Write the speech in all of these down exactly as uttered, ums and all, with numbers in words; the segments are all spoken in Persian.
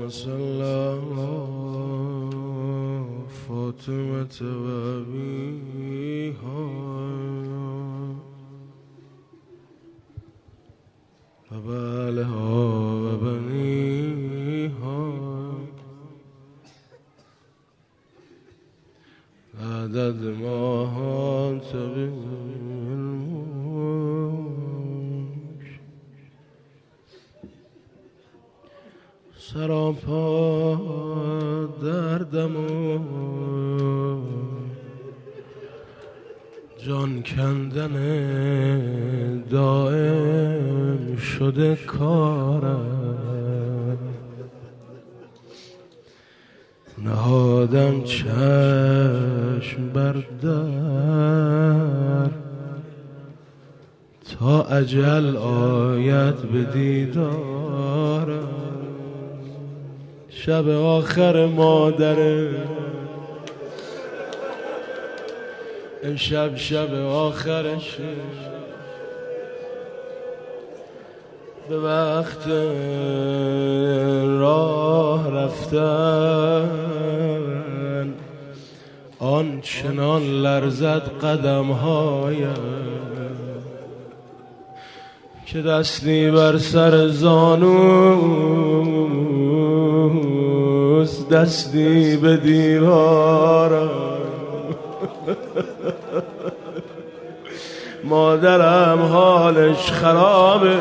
صل على فاطمة وأبيها وبعلها وبنيها عدد ما أنت بالملك سراپا دردم و جان کندن دائم شده کارم نهادم چشم بر در تا اجل آید به دیدارم شب آخر مادره امشب شب آخرش به وقت راه رفتن آن چنان لرزد قدم‌هایم که دستی بر سر زانوست دستی به دیوارم مادرم حالش خرابه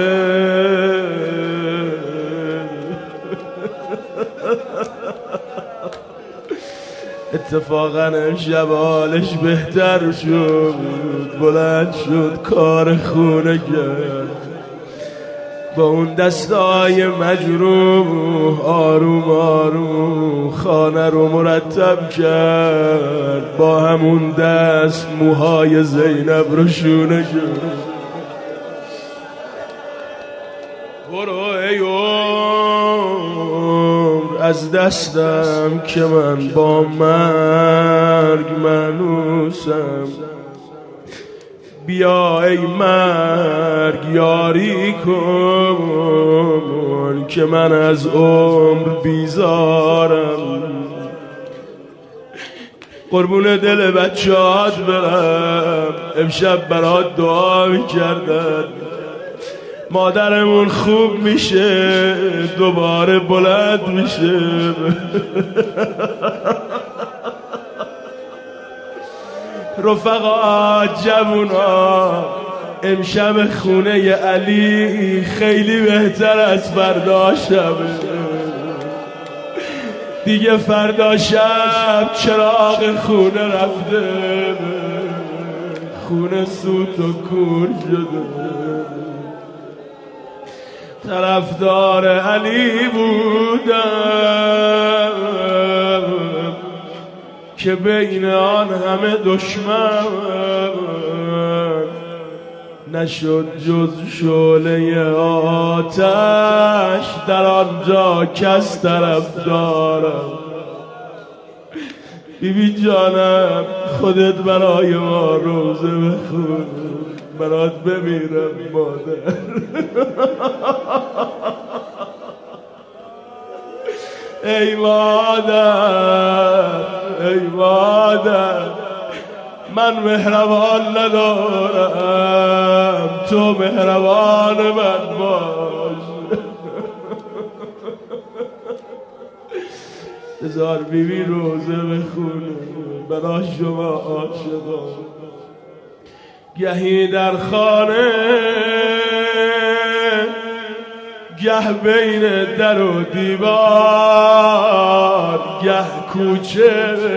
اتفاقا امشب حالش بهتر شد بلند شد کار خونه کرد با اون دستای مجروح آروم آروم خانه رو مرتب کرد با همون دست موهای زینب رو شونه کرد برو ای عمر از دستم که من با مرگ منوسم بیا ای مرگ یاری کن که من از عمر بیزارم قربون دل بچه‌هات برم امشب برات دعا می‌کردن مادرمون خوب میشه دوباره بلند میشه رفقا جوونا امشب خونه علی خیلی بهتر از فردا شبه دیگه فردا شب چراغ خونه رفته خونه سوت و کور شده طرفدار علی بودم که بین آن همه دشمن نشد جز شعله آتش در آنجا کس طرفدارم بیبی جانم خودت برای ما روزه بخون برات بمیرم مادر ای مادر ای مادر من مهربان ندارم تو مهربان من باش بذار بیبی روزه بخونه برای شما عاشقان گهی در خانه گه بین در و دیوار گه کوچه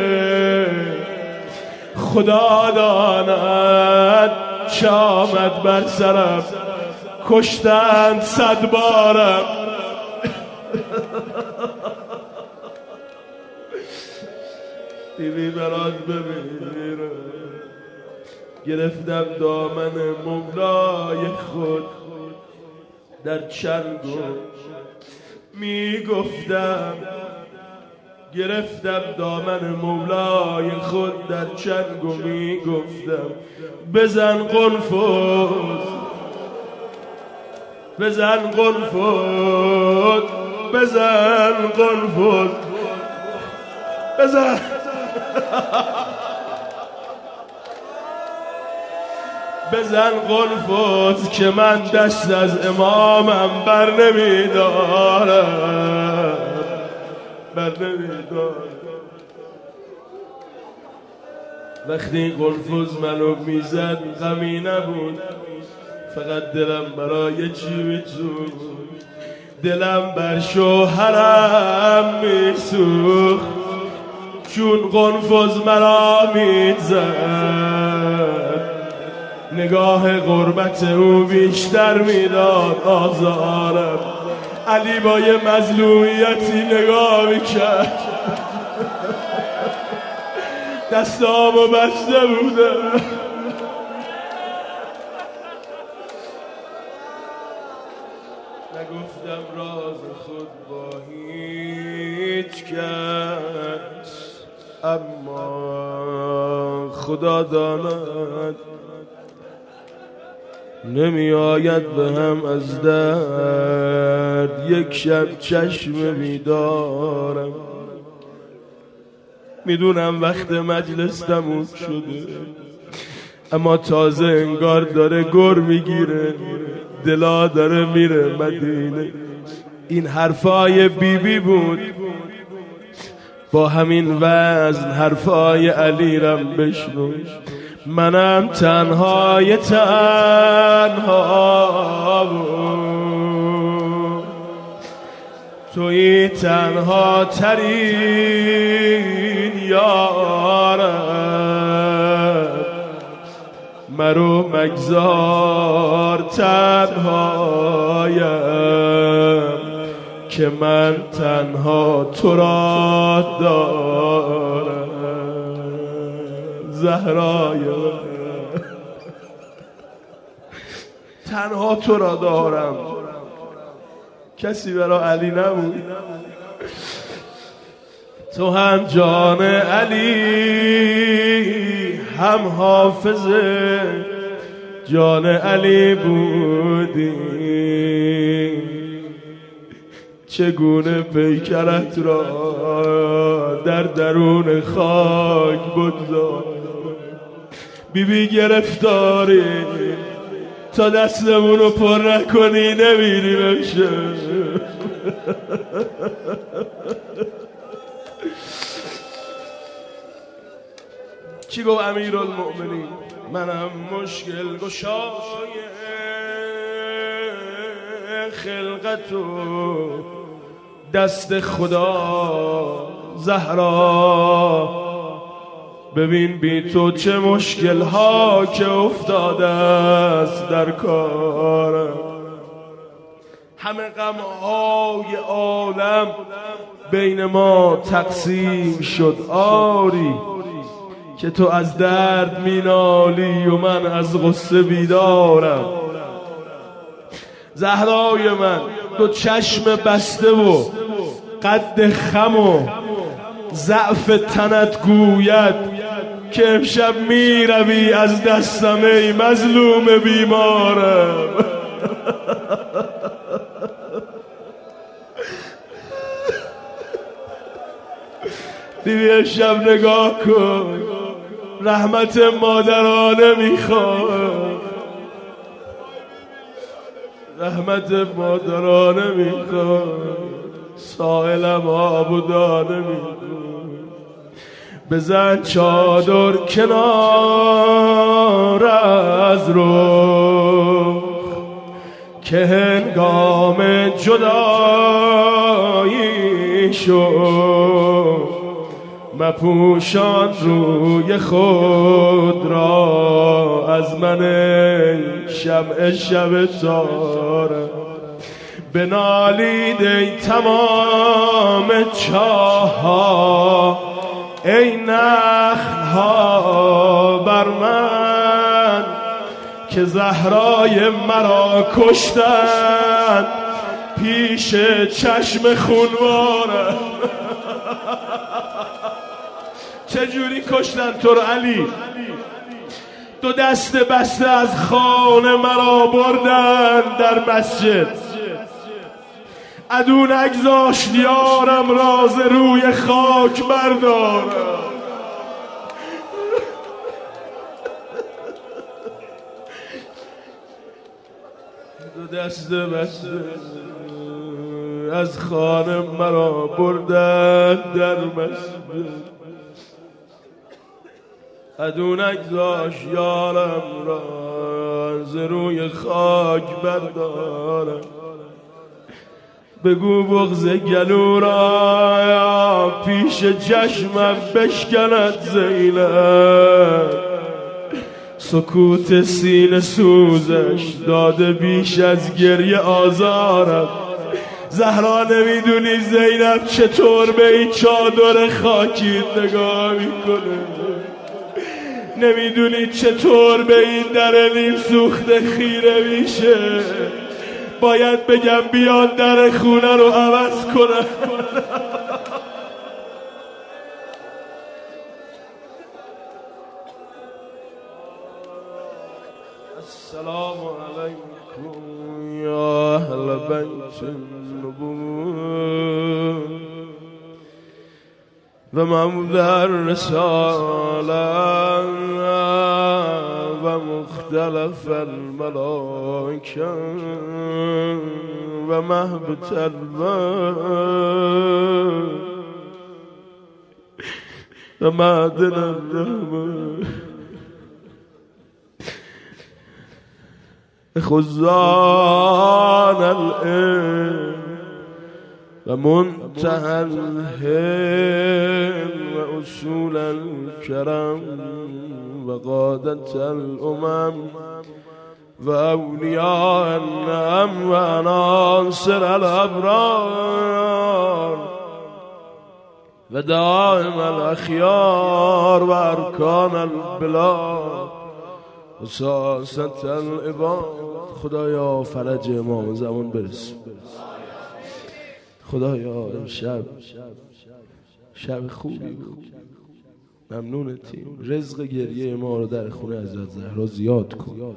خدا داند چه آمد بر سرم کشتند صد بارم بیبی برات بمیرم گرفتم دامن مولای خود در چنگو می گفتم گرفتم دامن مولای خود در چنگو می گفتم بزن قنفذ بزن قنفذ بزن قنفذ بزن بزن قنفذ که من دست از امامم بر نمیدارم بر نمیدارم. وقتی قنفذ منو میزد غمی نبود، فقط دلم برای چی میسوخت، دلم بر شوهرم میسوخت چون قنفذ مرا میزد. نگاه غربت او بیشتر میداد آزارم. علی با یه مظلومیتی نگاه میکرد، دستامو بسته بودم. نگفتم راز خود با هیچ کس، اما خدا داند نمی آید به هم از درد. یک شب چشم بیدارم، میدونم وقت مجلس تموم شده، اما تازه انگار داره گر میگیره، دلا داره میره مدینه. این حرفای بی بی بود، با همین وزن حرفای علی رم بشنو. منم تنهای تنها بود، توی تنها ترین یارم. مرو مگذار تنهایم که من تنها تو را دارم. زهرای تنها تو را دارم، کسی برای علی نبود. تو هم جان علی، هم حافظ جان علی بودی. چگونه پیکرت را در درون خاک بگذار. بی بی گرفتاری تا دستمونو پر نکنی نمیریم امشب. چی گفت امیرالمؤمنین؟ منم مشکل گشای خلقت و دست خدا. زهرا ببین بی تو چه مشکل ها که افتاده است در کارم. همه غم های عالم بین ما تقسیم شد، آری که تو از درد مینالی و من از غصه بیدارم. زهرای من تو چشم بسته و قد خم و ضعف تنت گوید که امشب می روی از دستم ای مظلوم بیمارم. دیدی امشب نگاه کن، رحمت مادرانه میخواد، رحمت مادرانه میخواد، سائلم آبودانه میخواد. بزن چادر کنار از رو که هنگام جدایی شد. مپوشان روی خود را از من شمع شب تارم. بنالید ای تمام چاها، ای نخلها بر من که زهرای مرا کشتن پیش چشم خونوارم. چجوری کشتن تو رو علی؟ دو دست بسته از خانه مرا بردن در مسجد. عدو نگذاشت یارم راز روی خاک بردارم. دو دست بسته از خانه مرا بردن در مسجد، عدو نگذاشت یارم را ز روی خاک بردارم. بگو بغض گلو را پیش چشمم بشکند زینب، سکوت سینه سوزش داده بیش از گریه آزارم. زهرا نمیدونی زینب چطور به این چادر خاکی نگاه میکنه، نمیدونی چطور به این در نیم سوخته خیره میشه. باید بگم بیاد در خونه رو عوض کنه. السلام علیکم یا اهل بیت النبوة و مبدأ الرسالة و مختلف الملائکه و مهبط البر و معدن الرحمة خزان العلم و منتهى الحلم و اصول الكرم و قادة الامم و اولیاء النعم و عناصر الابرار و دائم الاخیار و ارکان البلاد و ساست العباد. خدایا فرج امام زمان برسون. خدایا امشب شب خوبی بود، ممنونتیم. رزق گریه ما رو در خونه حضرت زهرا زیاد کن.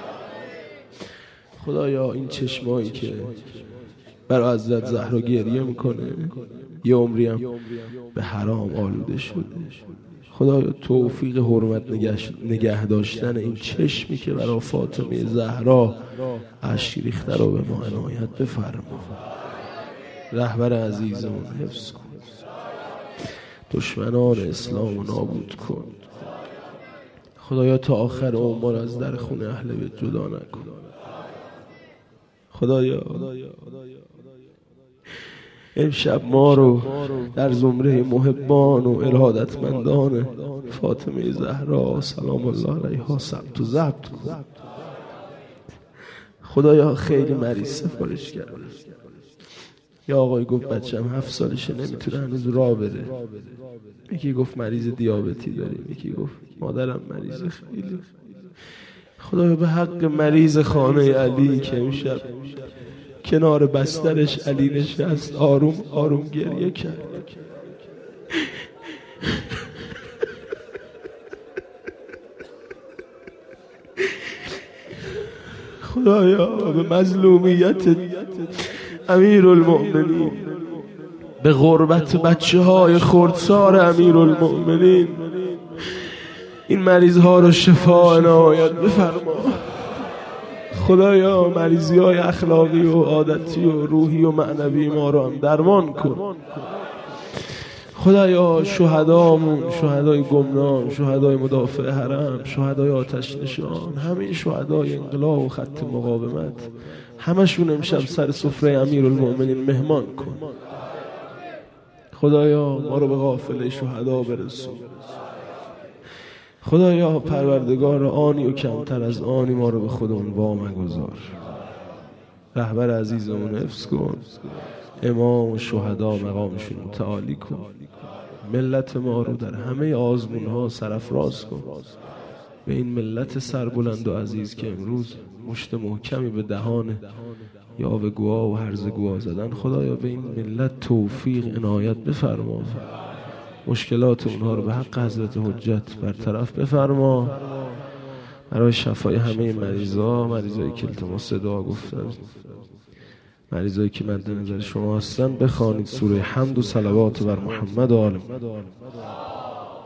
خدایا این چشمایی که برای حضرت زهرا گریه میکنه یه عمری هم به حرام آلوده شده، خدایا توفیق حرمت نگه داشتن این چشمی که برای فاطمه زهرا اشک ریخته رو به ما عنایت بفرما. رهبر عزیزمون حفظ کن، دشمنان اسلام رو نابود کن. خدایا تا آخر عمر از در خونه اهل بیت جدا نکن. خدایا امشب ما رو در زمره محبان و ارادتمندان فاطمه زهرا سلام الله علیها ثبت و ضبط کن. خدایا خیلی مریض سفارش کرد. یا آقای گفت بچه‌م هفت سالشه نمیتونه هنوز راه بره، یکی گفت مریض دیابتی داریم، یکی گفت مادرم مریض خیلی. خدایا به حق مریض خانه علی که امشب کنار بسترش علی نشست آروم آروم گریه کرد، خدایا به مظلومیت امیر المؤمنین، به غربت بچه های خردسار امیر المؤمنین این مریض ها رو شفا عنایت بفرما. خدایا مریضی های اخلاقی و عادتی و روحی و معنوی ما رو هم درمان کن. خدایا شهدامون، شهدای گمنام، شهدای مدافع حرم، شهدای آتش نشان، همه شهدای انقلاب و خط مقاومت، همشون امشب سر سفره امیرالمؤمنین مهمان کن. خدایا ما رو به قافله شهدا برسون. خدایا پروردگار آنی و کمتر از آنی ما رو به خودمون وامگذار. رهبر عزیزمون حفظ کن، امام و شهدا مقامشون متعالی کن. ملت ما رو در همه آزمونها سرافراز کن. به این ملت سربلند و عزیز که امروز مشت محکمی به دهان یاوه گوا و هرزه گوا زدن، خدایا به این ملت توفیق عنایت بفرما. مشکلات اونها رو به حق حضرت حجت برطرف بفرما. برای شفای همه مریضا، مریضای که التماس دعا گفتن، مریضایی که مد نظر شما هستن بخوانید سوره حمد و صلوات بر محمد و آل محمد.